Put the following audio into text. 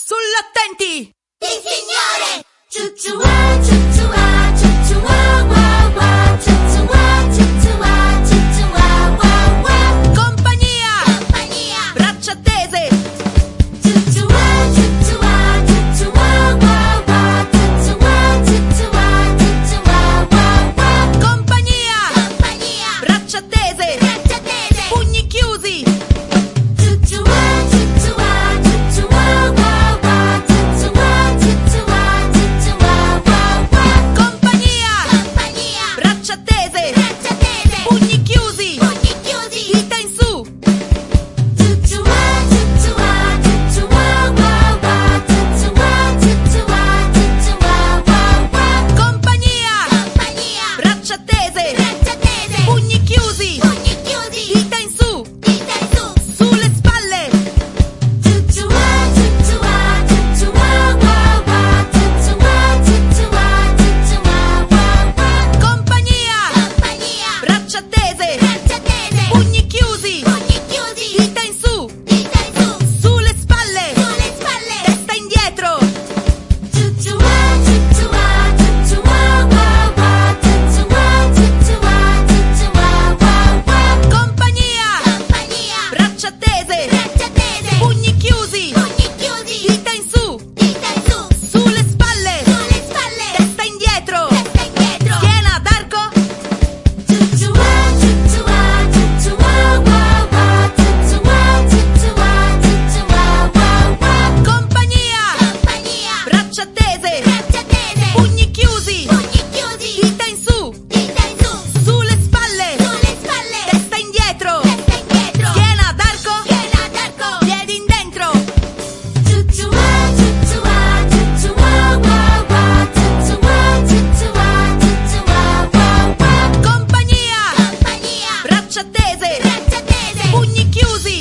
Sull'attenti! Sì, signore! Ciucciua, ciucciua, ciucciua, wow, wow, ciucciua, ciucciua, ciucciua, wow, wow. Compagnia! Braccia tese! Ciucciua, ciucciua, ciucciua, wow, wow, ciucciua, ciucciua, ciucciua, wow, wow. Compagnia! Braccia tese! Pugni chiusi! Ciucciua, ciucciua, ciucciua, wow, wow, ciucciua, ciucciua, ciucciua, wow, wow. Compagnia! Braccia tese! Pugni chiusi! Dita in su! Ciucciua, ciucciua, ciucciua, wow, wow, ciucciua, ciucciua, ciucciua, wow, wow. Compagnia! Braccia tese! Pugni chiusi! Dita in su! Sulle spalle! Ciucciua, ciucciua, ciucciua, wow, wow, ciucciua, ciucciua, ciucciua, wow, wow. Compagnia! Braccia tese! Pugni chiusi! Dita in su! Sulle spalle! Testa indietro! Ciucciua, ciucciua, ciucciua, wow, wow, ciucciua, ciucciua, ciucciua, wow, wow. Compagnia! Braccia tese! Pugni chiusi! Dita in su! Sulle spalle! Testa indietro! Schiena d'arco! Ciucciua, ciucciua, ciucciua, wow, wow, ciucciua, ciucciua, ciucciua, wow, wow. Compagnia! Braccia tese! Pugni chiusi! Dita in su! Sulle spalle! Testa indietro! Schiena d'arco! Piedi in dentro! Ciucciua, ciucciua, ciucciua, wow, wow, ciucciua, ciucciua, ciucciua, wow, wow. Compagnia! Braccia tese! Pugni chiusi!